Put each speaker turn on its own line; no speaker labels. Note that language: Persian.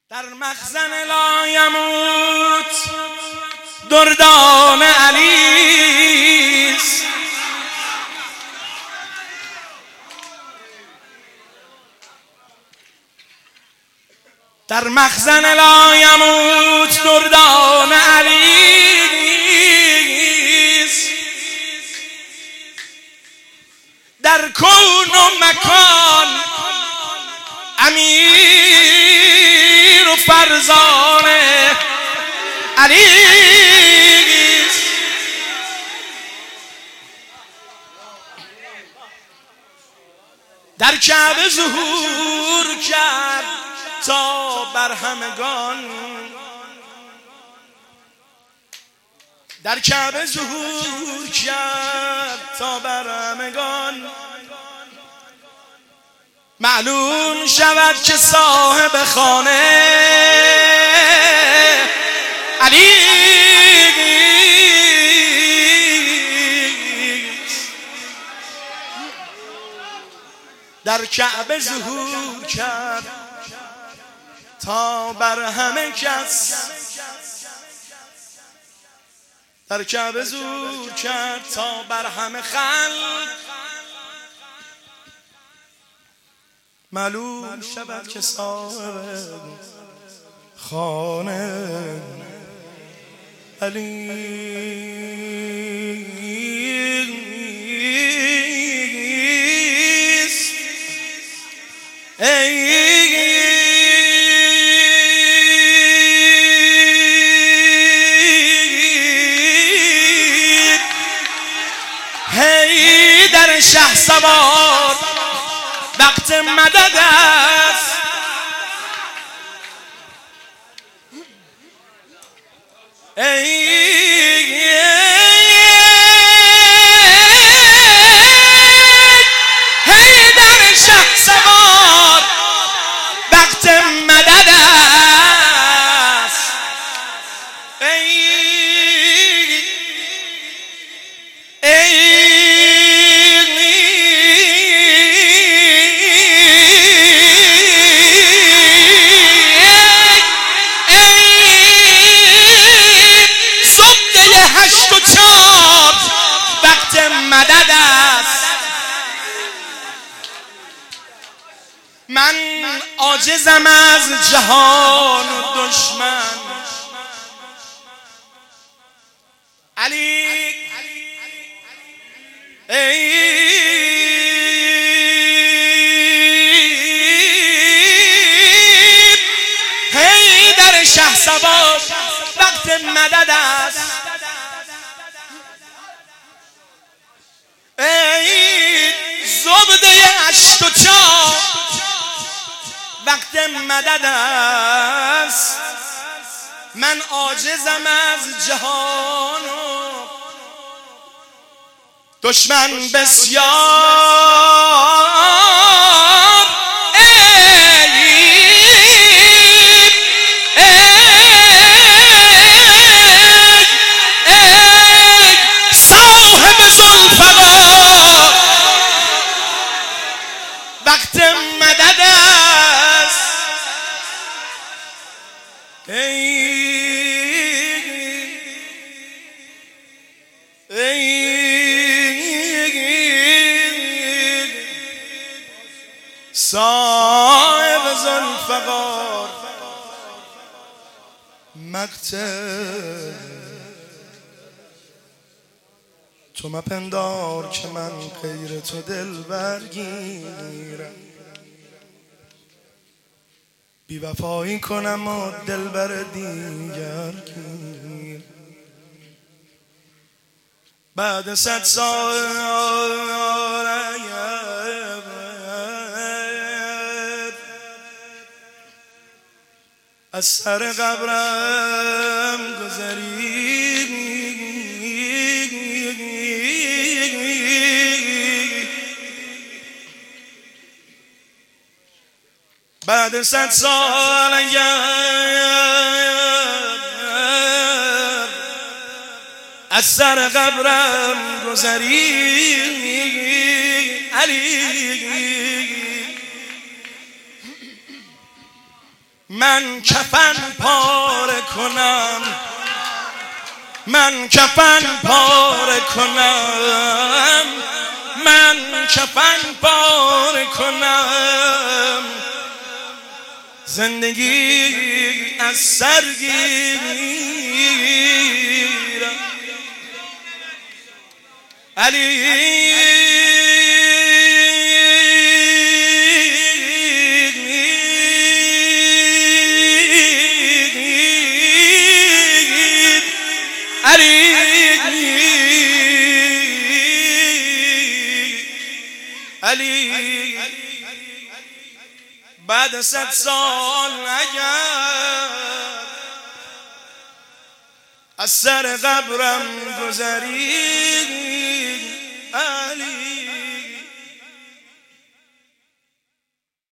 در مخزن لایموت دردان علیست، در مخزن لایموت دردان علیست، در کون و مکان امیر و فرزان علیست. در کعبه ظهور کرد تا بر همگان، در کعبه ظهور کرد تا بر همگان، معلوم شود که صاحب خانه علیست. در کعبه ظهور کرد تا بر همه کس، در کعبه ظهور کرد تا بر همه خلق، معلوم شود که صاحب خانه علیست. هی در شهسوار وقت مدد است، هی در شهسوار وقت مدد است. مدد است. من عاجزم از جهان و دشمن، علی هی در شهسوار وقت مدد است. زبده اشت و چاه وقت مدد است. من عاجزم از جهان و دشمن بسیار، صاحب ذوالفقار وقت مدد است. صاحب ذوالفقار مقتل تو مپندار که من غیر تو دل برگیرم، بی وفایی کنم و دل بر دیگر گیر. بعد 100 سال از سر قبرم گذری، بعد 100 سال از سر قبرم گذری، علی من کفن پاره کنم، من کفن پاره کنم، من کفن پاره کنم، زندگی از سر گیرم. علی علی بعد 100 سال اگر از سر قبرم گذری،